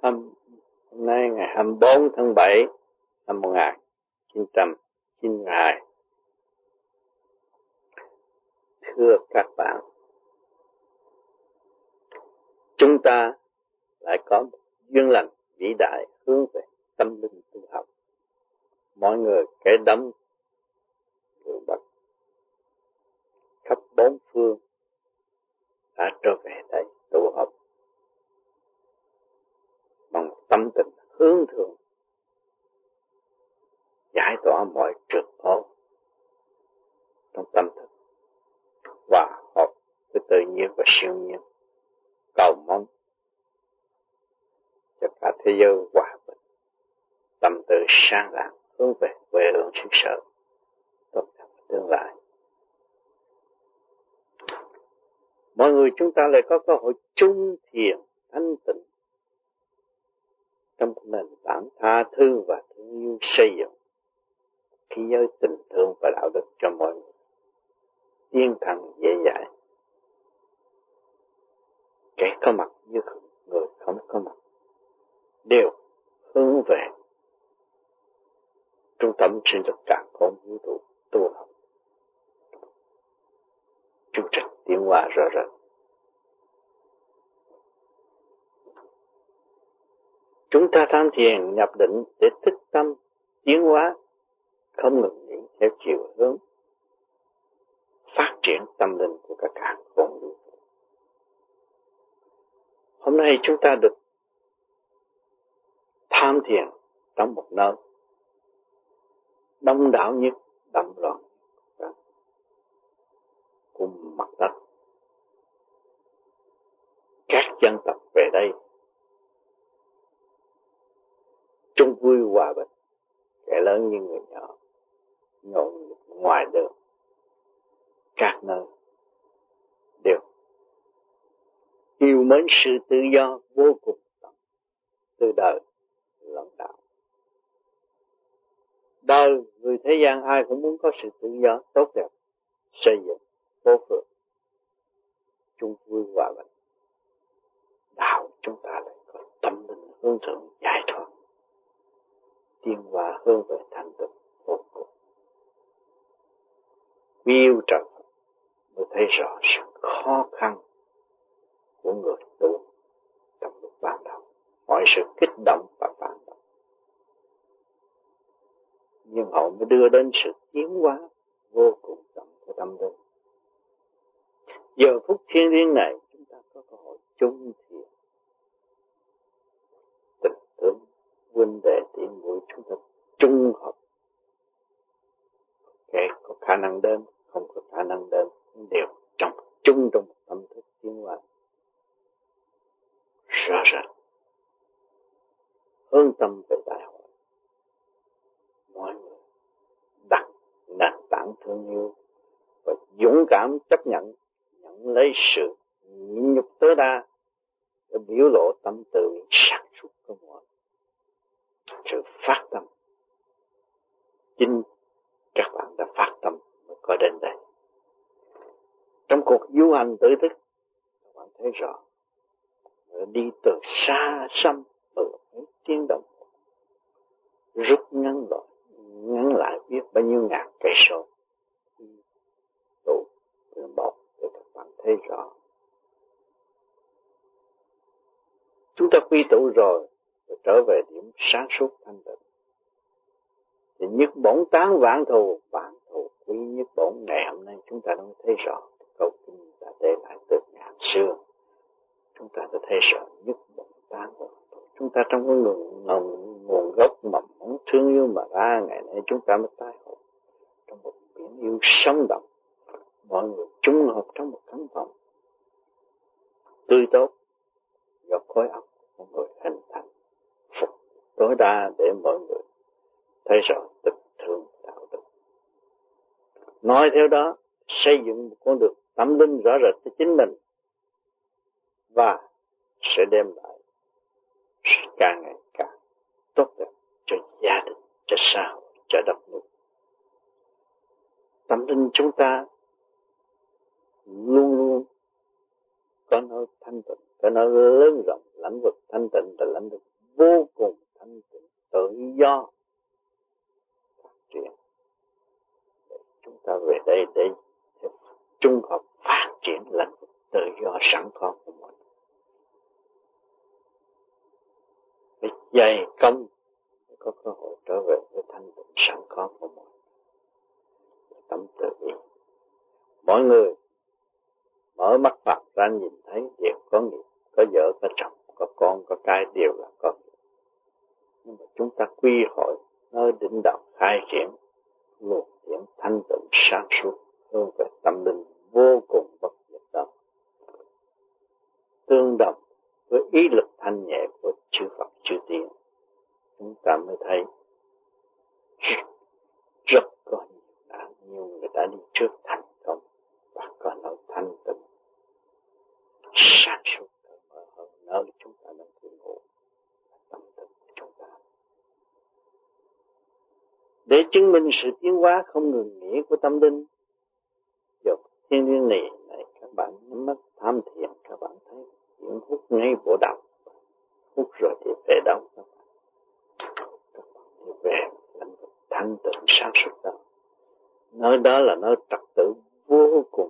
Hôm nay ngày 24 tháng 7 năm 1992. Thưa các bạn, chúng ta lại có một duyên lành vĩ đại hướng về tâm linh tu học. Mọi người kẻ đông người Bắc khắp bốn phương đã trở về đây tu học bằng tâm tình hướng thượng, giải tỏa mọi trượt ô trong tâm thức, hòa hợp với tự nhiên và siêu nhiên, cầu mong cho cả thế giới hòa bình, tâm tự sáng lạng, hướng về quê hương xứ sở tốt đẹp tương lai. Mọi người chúng ta lại có cơ hội chung thiền thanh tịnh trong nền tảng tha thứ và thương yêu xây dựng khí giới tình thương và đạo đức cho mọi người tiến thẳng dễ dãi. Kẻ có mặt như người không có mặt đều hướng về trung tâm sinh lực càn khôn vũ trụ tu học, chương trình tiến hóa rõ rệt. Chúng ta tham thiền nhập định để thức tâm tiến hóa, không ngừng nghỉ theo chiều hướng phát triển tâm linh của các càn khôn vũ trụ. Hôm nay chúng ta được tham thiền trong một nơi đông đảo nhất, đậm loạn của mặt đất. Các dân tộc về đây chung vui hòa bình, kẻ lớn như người nhỏ, nhộn nhịp ngoài đường, các nơi đều yêu mến sự tự do vô cùng từ đời lẫn đạo. Đời người thế gian ai cũng muốn có sự tự do tốt đẹp, xây dựng vô phượng, chung vui hòa bình. Đạo chúng ta lại có tâm linh hướng thượng giải thoát, tiến hóa hướng về thành tựu vô cùng. Yêu trời mới thấy rõ sự khó khăn của người tu trong lúc ban đầu, mọi sự kích động và phản động, nhưng họ mới đưa đến sự tiến hóa vô cùng tận của tâm linh. Giờ phút thiên liêng này chúng ta có cơ hội chung thiền, tình thương huynh đệ tỷ muội chúng ta chung hợp, kẻ có khả năng đến, không có khả năng đến đều chung trong một tâm thức tiến hóa rõ rệt, hướng tâm về đại hội. Mọi người đặt nền tảng thương yêu và dũng cảm chấp nhận lấy sự nhịn nhục tối đa để biểu lộ tâm từ sáng suốt của mọi sự phát tâm. Chính các bạn đã phát tâm mới có đến đây. Trong cuộc du hành tự thức, các bạn thấy rõ đi từ xa xăm ở mấy tiếng đồng hồ, rút ngắn lại biết bao nhiêu ngàn cây số tụ một để các bạn thấy rõ. Chúng ta quy tụ rồi trở về điểm sáng suốt thanh tịnh thì nhất bổn tán vạn thù quy nhất bổn. Ngày hôm nay chúng ta đã thấy rõ câu kinh đã để lại từ ngàn xưa. Chúng ta đã thấy rõ nhất bổn tán vạn thù. Chúng ta trong cái nguồn gốc mầm mống thương yêu mà ra, ngày nay chúng ta mới tái hội trong một biển yêu sống động. Mọi người chung hợp trong một căn phòng tươi tốt do khối óc của mọi người hình thành, phục tối đa để mọi người thấy rõ tình thương đạo đức. Nói theo đó, xây dựng một con đường tâm linh rõ rệt cho chính mình và sẽ đem lại càng ngày càng tốt đẹp cho gia đình, cho xã hội, cho đất nước. Tâm linh chúng ta luôn luôn có nơi thanh tịnh, có nơi lớn rộng, lãnh vực thanh tịnh là lãnh vực dày công có cơ hội trở về với thanh tịnh sẵn có của mọi tâm từ bi. Mọi người mở mắt Phật ra nhìn thấy đều có nghiệp, có vợ, có chồng, có con, có cái đều là có nghiệp. Nhưng mà chúng ta quy hội nơi đỉnh đạo khai triển luồng điển thanh tịnh sáng suốt hướng về tâm linh vô cùng bất diệt đó, tương đồng với ý lực thanh nhẹ của chư Phật chư Tiên, chúng ta mới thấy rất có nhiều người đã đi trước thành công và có nơi thanh tịnh sáng suốt mở hơn nơi chúng ta đang cư ngụ tâm tịnh của chúng ta. Để chứng minh sự tiến hóa không ngừng nghỉ của tâm linh, dọc thiên liên này các bạn nhắm mắt tham thiền, các bạn thấy những hút ngay bộ đầu, hút rồi thì về đâu các bạn thì về lãnh vực thanh tịnh sáng suốt đó. Nơi đó là nơi trật tự vô cùng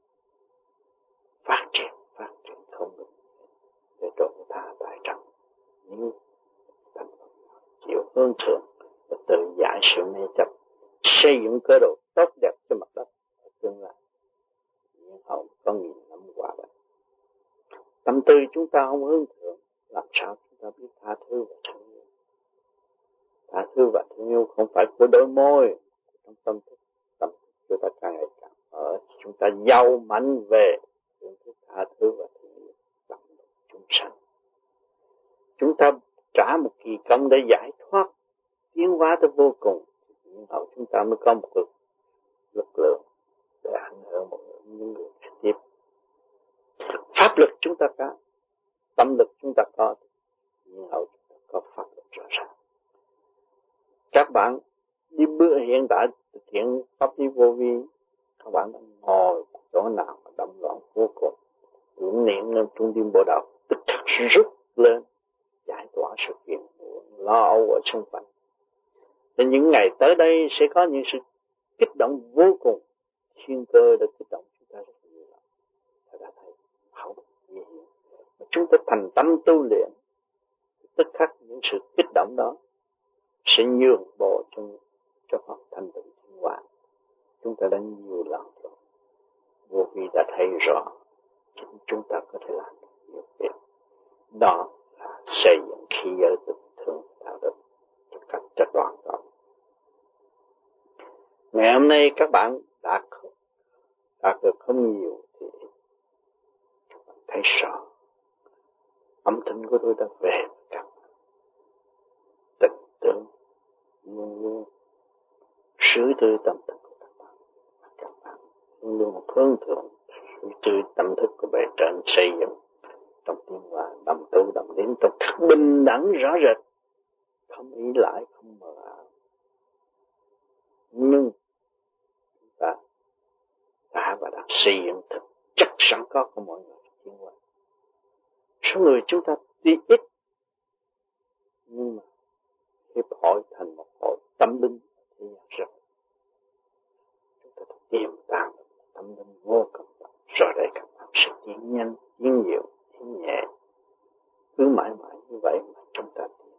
phát triển không ngừng để độ tha tại trong như thành Phật chịu hướng thượng và tự giải sự mê chấp, xây dựng cơ độ tốt đẹp cho mặt đất ở tương lai. Nhưng hậu có nghìn năm qua vậy, tâm tư chúng ta không hướng thượng, làm sao chúng ta biết tha thứ và thương yêu? Tha thứ và thương yêu không phải của đôi môi, trong tâm thức chúng ta càng ngày càng ở, chúng ta giàu mạnh về phương thức tha thứ và thương yêu tận chúng sanh. Chúng ta trả một kỳ công để giải thoát tiến hóa tới vô cùng, nhưng hậu chúng ta mới có một lực lượng để ảnh hưởng những người tiếp. Pháp lực chúng ta có, tâm lực chúng ta có, nhưng hậu chúng ta có pháp lực rõ ràng. Các bạn đi bữa hiện tại thực hiện pháp lý vô vi, các bạn đang ngồi chỗ nào mà động loạn vô cùng, tưởng niệm lên trung tâm bộ đạo tức khắc rút lên, giải tỏa sự phiền lo âu ở xung quanh. Nên những ngày tới đây sẽ có những sự kích động vô cùng, thiên cơ đã kích động chúng ta rất nhiều lắm. Ta đã thấy hậu nguy hiểm. Mà chúng ta thành tâm tu luyện, tức khắc những sự kích động đó sẽ nhường bộ cho Phật thanh tịnh tiến hóa. Chúng ta đã nhiều lần rồi, vô vi đã thấy rõ chính chúng ta có thể làm được nhiều việc. Đó là xây dựng khí giới tình thương đạo đức một cách cho toàn cộng. Ngày hôm nay các bạn đạt được không nhiều thì các bạn thấy rõ âm thanh của tôi đã về các bạn. Tình tưởng luôn luôn sứ tư tâm thức của các bạn luôn luôn hướng thượng sứ tư tâm thức của bề trên xây dựng trong tiến hóa đồng tu đồng đến trong bình đẳng rõ rệt, không ý lại không mờ ảo. Nhưng chúng ta đã và đang xây dựng thực chất sẵn có của mọi người tiến hóa. Số người chúng ta tuy ít nhưng mà hiệp hội thành một hội tâm linh thì rất. Chúng ta tiềm tàng tâm linh vô cùng rồi đây các bạn sẽ tiến nhanh, tiến nhiều, tiến nhẹ, cứ mãi mãi như vậy mà chúng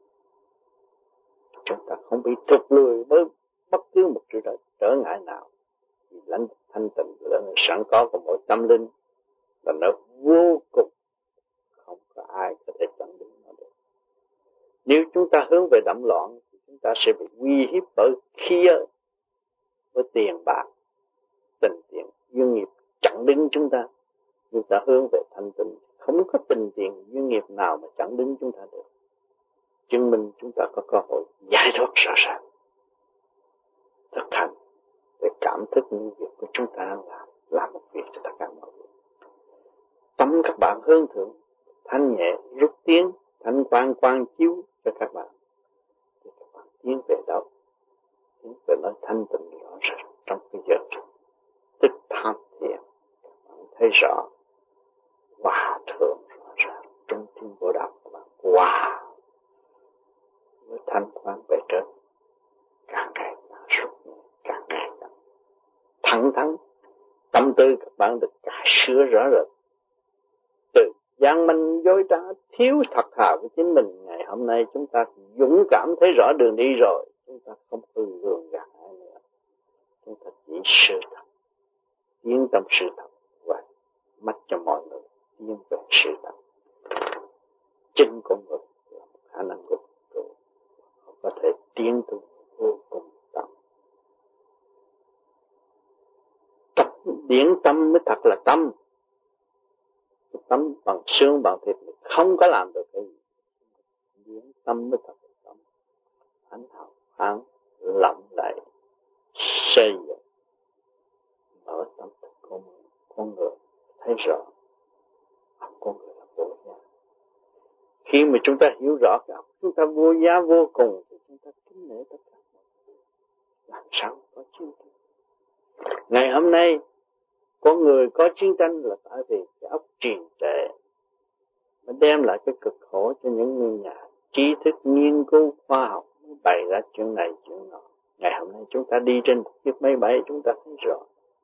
ta không bị thụt lùi bởi bất cứ một sự trở ngại nào. Vì lãnh thanh tịnh là sẵn có của mỗi tâm linh và nó vô cùng, không có ai có thể chặn đứng nó được. Nếu chúng ta hướng về động loạn thì chúng ta sẽ bị uy hiếp bởi khí giới, với tiền bạc, tình tiền, duyên nghiệp chặn đứng chúng ta. Chúng ta hướng về thanh tịnh, không có tình tiền duyên nghiệp nào mà chặn đứng chúng ta được. Chứng minh chúng ta có cơ hội giải thoát rõ ràng, thực hành để cảm thức những việc của chúng ta làm một việc cho tất cả mọi người. Tâm các bạn hướng thượng, thanh nhẹ rút tiến, thanh quang quang chiếu cho các bạn. Thì các bạn tiến về đâu? Tiến về nơi thanh tịnh rõ ràng trong cái giờ tích tham thiền. Các bạn thấy rõ hòa thượng rõ ràng trong thiên bộ đạo của bạn. Hòa với thanh quang về trên, càng ngày càng rút, càng ngày càng thẳng thắn. Tâm tư các bạn được cải sửa rõ rệt. Từ gian manh dối trá thiếu thật thà với chính mình ngày hôm nay chúng ta dũng cảm thấy rõ đường đi rồi, chúng ta không hư gường gạt ai nữa, chúng ta chỉ sự thật, tiến tâm sự thật và mắt cho mọi người tiến về sự thật. Chính con người là một khả năng của họ có thể tiến tu vô cùng tận. Tập điển tâm mới thật là tâm. Tâm bằng xương bằng thịt không có làm được cái gì. Điển tâm mới thật là tâm. Ánh hào phán lặng lại xây dựng mở tâm thức của con người thấy rõ con người là vô giá. Khi mà chúng ta hiểu rõ cái chúng ta vô giá vô cùng thì chúng ta kính nể tất cả. Làm sao có chiến tranh? Ngày hôm nay con người có chiến tranh là tại vì cái óc trì trệ, nó đem lại cái cực khổ cho những người nhà trí thức nghiên cứu khoa học bày ra chuyện này chuyện nọ. Ngày hôm nay chúng ta đi trên một chiếc máy bay, chúng ta thấy rõ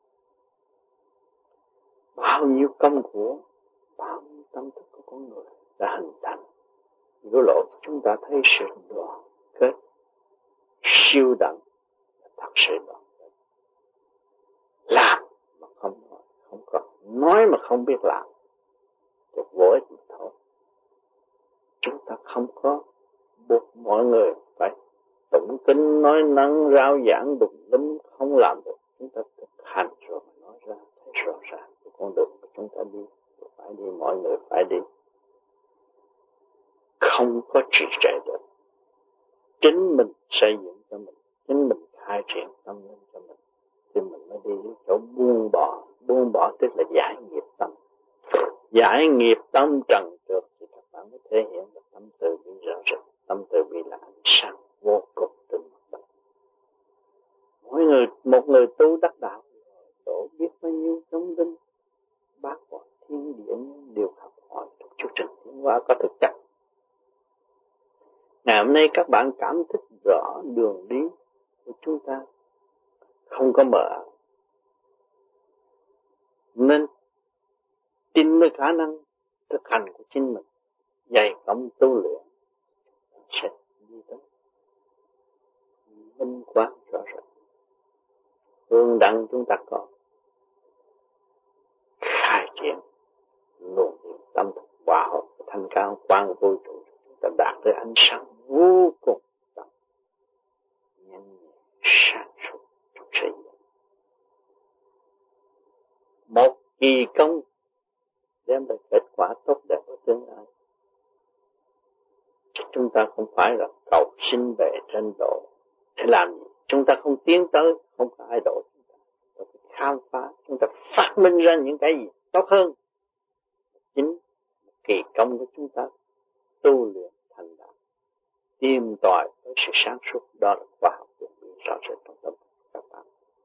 bao nhiêu công của, bao nhiêu tâm thức của con người đã hình thành. Biểu lộ chúng ta thấy sự đoàn kết siêu đẳng, thật sự đoàn kết. Làm mà không nói, không có nói mà không biết làm thì vô ích thôi. Chúng ta không có buộc mọi người phải tụng kinh nói năng rao giảng đụng đính, không làm được. Chúng ta thực hành rồi mà nói ra thấy rõ ràng con đường của chúng ta đi, phải đi, mọi người phải đi, không có trì trệ được. Chính mình xây dựng cho mình, chính mình khai triển tâm linh cho mình, thì mình mới đi đến chỗ buông bỏ tức là giải nghiệp tâm. Giải nghiệp tâm trần trượt thì các bạn mới thể hiện được tâm từ bi rõ rệt. Tâm từ bi là ánh sáng vô cùng trên mặt đất. Mỗi người, một người tu đắc đạo đổ biết bao nhiêu thông tin, bác bỏ thiên địa đều học hỏi trong chương trình tiến hóa có thực chất. Ngày hôm nay các bạn cảm thức rõ đường đi của chúng ta không có mờ, nên tin với khả năng thực hành của chính mình, dày công tu luyện sẽ đi tới minh quang rõ ràng. Hướng đẳng chúng ta có khai triển luồng điển tâm thức hòa hợp thành cao quang vũ trụ, chúng ta đạt tới ánh sáng vô cùng tận, nhanh nhẹn sáng suốt trong xây dựng. Một kỳ công đem lại kết quả tốt đẹp ở tương lai. Chúng ta không phải là cầu xin về trên độ để làm gì. Chúng ta không tiến tới, không có ai độ chúng ta. Chúng ta khám phá, chúng ta phát minh ra những cái gì tốt hơn. Chính kỳ công của chúng ta tu luyện thành đạt, tìm tòi với sự sáng suốt, đó là khoa học được rõ rệt trong tâm các bạn.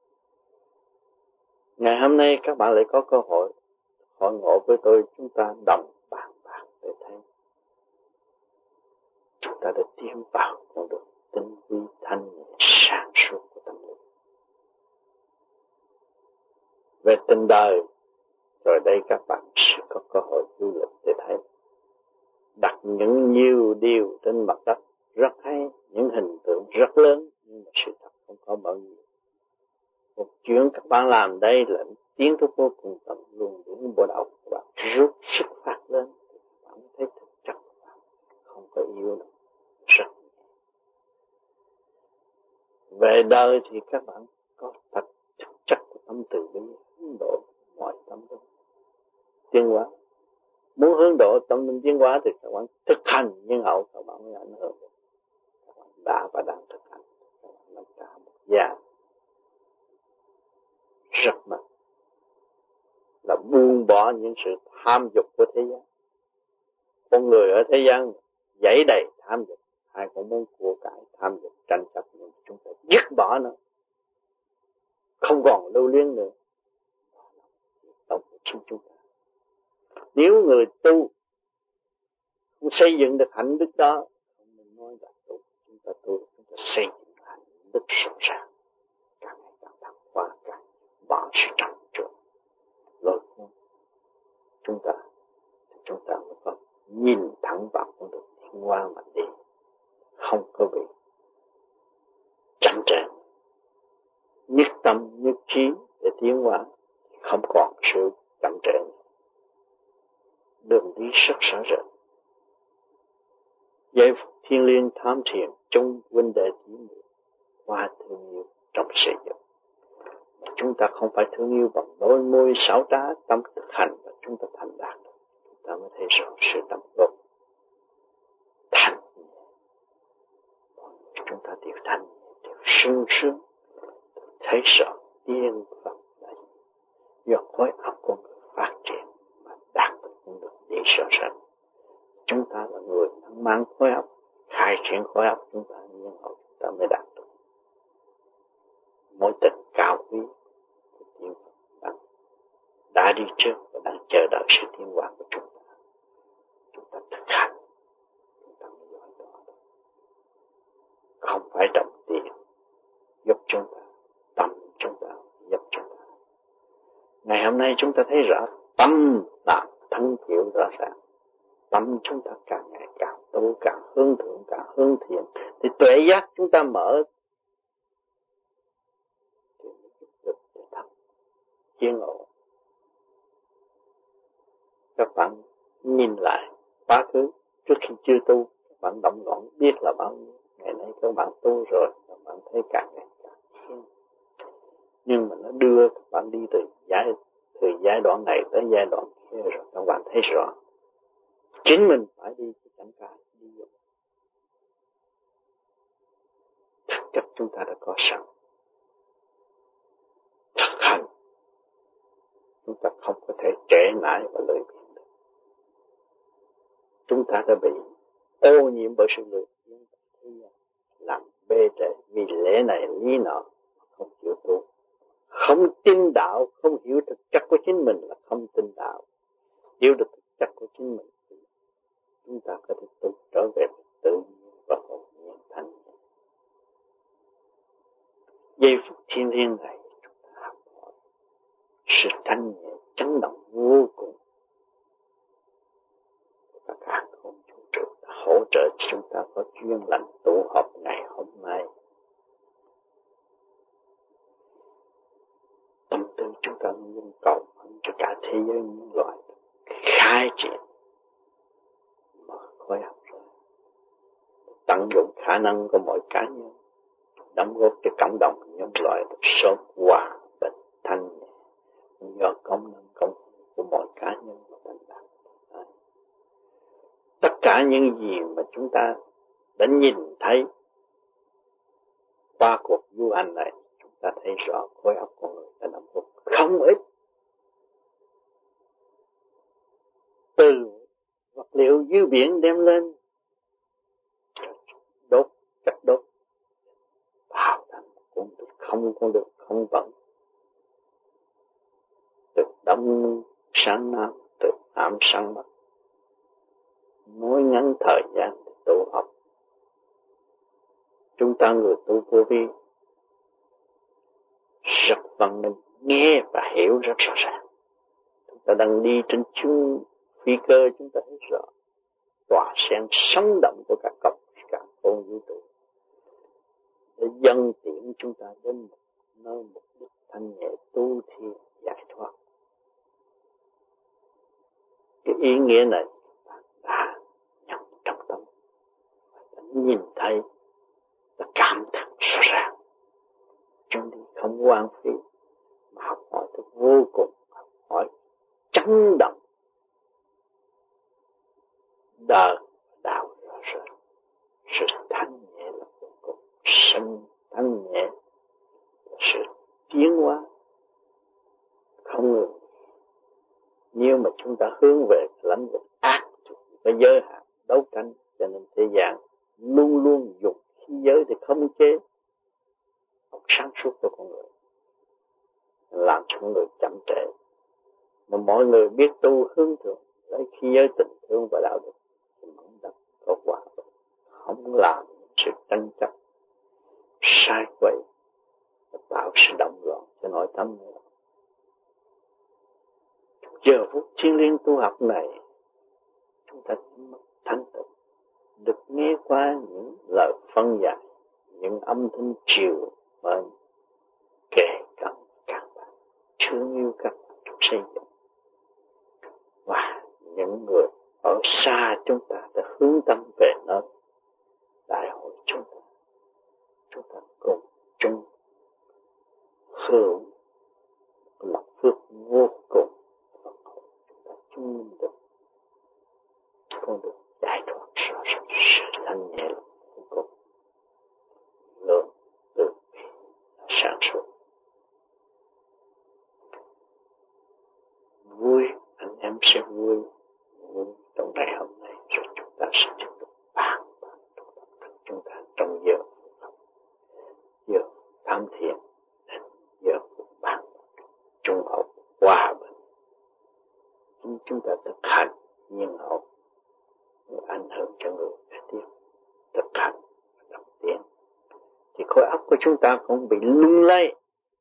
Ngày hôm nay các bạn lại có cơ hội hội ngộ với tôi, chúng ta đồng bàn bạc để thấy chúng ta đã tiến vào con đường tinh vi thanh nhẹ sáng suốt của tâm linh. Về tình đời, rồi đây các bạn sẽ có cơ hội du lịch để thấy đặt những nhiều điều trên mặt đất rất hay, những hình tượng rất lớn, nhưng mà sự thật không có bao nhiêu. Một chuyện các bạn làm đây là tiến tới vô cùng tận, luôn đến bộ đầu của bạn rút sức phát lên, bạn thấy thực chất của bạn không có yêu đâu, rất nhẹ. Về đời thì các bạn có thật thực chất của tâm từ bi, hướng độ mọi tâm linh tiến hóa. Muốn hướng độ tâm linh tiến hóa thì các bạn thực hành nhân hậu, các bạn mới ảnh hưởng. Các bạn đã và đang thực hành, các bạn làm cả một gia rất mạnh, là buông bỏ những sự tham dục của thế gian. Con người ở thế gian dẫy đầy tham dục, ai cũng muốn của cải, tham dục, tranh chấp, nhưng chúng ta dứt bỏ nó, không còn lưu luyến nữa. Tổng của chính chúng ta. Nếu người tu không xây dựng được hạnh đức đó, không nên nói là tu. Chúng ta xây dựng hạnh đức sâu ràng, càng ngày càng thăng hoa, càng bỏ sự trần trượt lôi cuốn chúng ta mới có nhìn thẳng vào con đường thiên hoa mà đi. trí để tiến hóa, không còn sự chậm trễ. Đường đi rất rõ rệt. Giây phút thiêng liêng tham thiền chung huynh đệ tỷ muội qua thương yêu trong xây dựng. Chúng ta không phải thương yêu bằng đôi môi xảo trá, tâm thực hành và chúng ta thành đạt. Chúng ta mới thấy rõ sự đóng góp thành. Chúng ta đều thành, đều sung sướng, thấy rõ tiên Phật là do khối óc con người phát triển mà đạt được những được đi rõ ràng. Chúng ta là người mang khối óc, khai triển khối óc chúng ta, nhưng hậu chúng ta mới đạt được mối tình cao quý của tiên Phật đã đi trước và đang chờ đợi sự tiến hóa của chúng ta. Chúng ta thực hành, chúng ta mới giỏi đó. Không phải đồng tiền giúp chúng ta, tâm chúng ta giúp chúng ta. Ngày hôm nay chúng ta thấy rõ tâm là thân thiện rõ ràng. Tâm chúng ta càng ngày càng tu, càng hướng thượng, càng hướng thiện, thì tuệ giác chúng ta mở thì giúp được để thật chiến ngộ. Các bạn nhìn lại quá khứ trước khi chưa tu, các bạn động loạn biết là bao nhiêu. Ngày nay các bạn tu rồi, các bạn thấy càng ngày càng thiên. Nhưng mà nó đưa các bạn đi từ giai đoạn này tới giai đoạn kia rồi, các bạn thấy rõ chính mình phải đi chứ chẳng phải đi vô. Thực chất chúng ta đã có sẵn. Thực hành chúng ta không có thể trễ nải và lười biếng được. Chúng ta đã bị ô nhiễm bởi sự lười biếng, làm bê trễ vì lẽ này lý nọ, không chịu tu, không tin đạo, không hiểu thực chất của chính mình là không tin đạo. Hiểu được thực chất của chính mình, chúng ta có thể tu trở về tự nhiên và hồn nhiên thanh nhẹ. Giây phút thiên liêng này chúng ta học hỏi sự thanh nhẹ chấn động vô cùng và cả không vũ trụ hỗ trợ chúng ta có duyên lành tụ họp ngày hôm nay. Tâm tư chúng ta luôn cầu cho cả thế giới nhân loại khai triển mở khối óc ra, tận dụng khả năng của mỗi cá nhân đóng góp cho cộng đồng nhân loại được sớm hòa bình thanh nhẹ do công năng công của mỗi cá nhân mà thành đạt. Tất cả những gì mà chúng ta đã nhìn thấy qua cuộc du hành này, chúng ta thấy rõ khối óc con người đã đóng góp không ít từ vật liệu dưới biển đem lên đốt, cách đốt vào thành cũng được, không được, không vẫn. Từ đông sang nam, từ nam sang bắc, mỗi ngắn thời gian để tu học. Chúng ta người tu vô vi rất văn minh, nghe và hiểu rất rõ ràng. Chúng ta đang đi trên chung phi cơ, chúng ta thấy rõ tỏa sáng sống động của cả không vũ trụ để dân tiện chúng ta đến nơi mục đích thanh nhẹ tu thiền giải thoát. Cái ý nghĩa này đã nhận trong tâm, đã nhìn thấy, đã cảm thức rõ ràng. Chúng đi không quan phí mà học hỏi thức vô cùng, học hỏi chấn động đời đạo rõ ràng. Sự thanh nhẹ là vô cùng, sinh thanh nhẹ là sự tiến hóa không ngừng. Nếu mà chúng ta hướng về lãnh vực ác, cái giới hạn đấu tranh, cho nên thế gian luôn luôn dùng khí giới để khống chế học sáng suốt của con người, làm cho con người chậm trễ. Mà mọi người biết tu hướng thượng, lấy khí giới tình thương và đạo đức thì mong đắc có quả, không làm sự tranh chấp sai quậy và tạo sự động loạn cho nội tâm nữa. Giờ phút thiên liêng tu học này, chúng ta thanh tịnh, được nghe qua những lời phân giải, những âm thanh chiều mến kể cận càng thanh nhẹ cuối cùng lượng từ sáng suốt. Vui, anh em sẽ vui trong ngày hôm nay, rồi chúng ta sẽ tiếp tục bàn chúng ta trong giờ tham thiền, giờ bàn trung hậu hòa bình. Chúng ta thực hành nhiên hậu ảnh hưởng cho người kế tiếp, thực hành đồng tiến thì khối óc của chúng ta không bị lung lay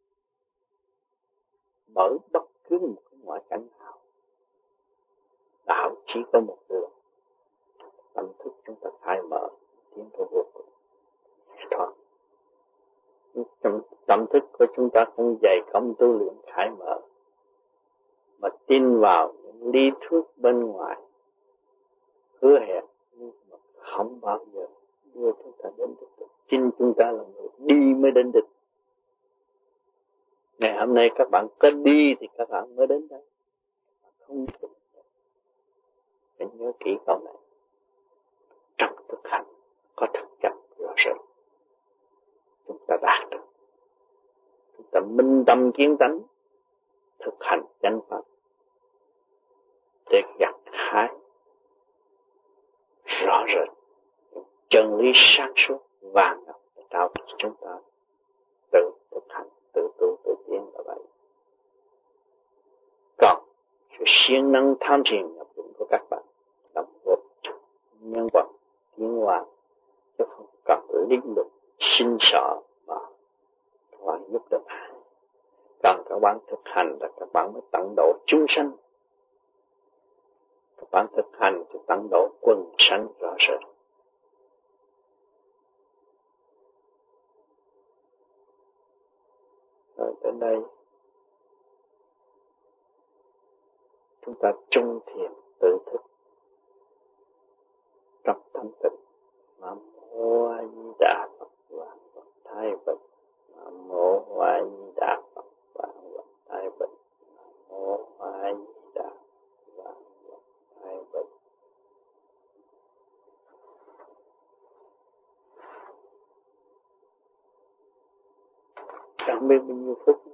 bởi bất cứ một ngoại cảnh nào. Đạo chỉ có một đường, tâm thức chúng ta khai mở tiến tới vô cùng. Thoát. Trong tâm thức của chúng ta không dày công tu luyện khai mở, mà tin vào những lý thuyết bên ngoài hứa hẹn nhưng mà không bao giờ đưa chúng ta đến đích. Chính chúng ta là người đi mới đến đích. Ngày hôm nay các bạn có đi thì các bạn mới đến đây. Không được. Hãy nhớ kỹ câu này. Trong thực hành có thực chất rõ rệt. Chúng ta đạt được. Chúng ta minh tâm kiến tánh, thực hành chánh pháp để gặt hái rõ rệt chân lý sáng suốt vàng ngọc để trao cho chúng ta tự thực hành, tự tu, tự tiến là vậy. Còn sự siêng năng tham thiền nhập định của các bạn đóng góp nhân vật tiến hóa, chứ không cần liên tục xin sợ mà họ giúp được. Cần các bạn thực hành là các bạn mới tận độ chúng sanh. Các bạn thực hành thì tận độ quần sanh rõ rệt. Rồi đến đây chúng ta trung thiền tự thức trong tâm tịnh. Nam mô A Di Đà Phật, vạn vật thái bình. Nam mô A Di Đà Phật, vạn vật thái bình. Nam mô A Di Đà vạn vật thái bình. Chẳng biết bao nhiêu phút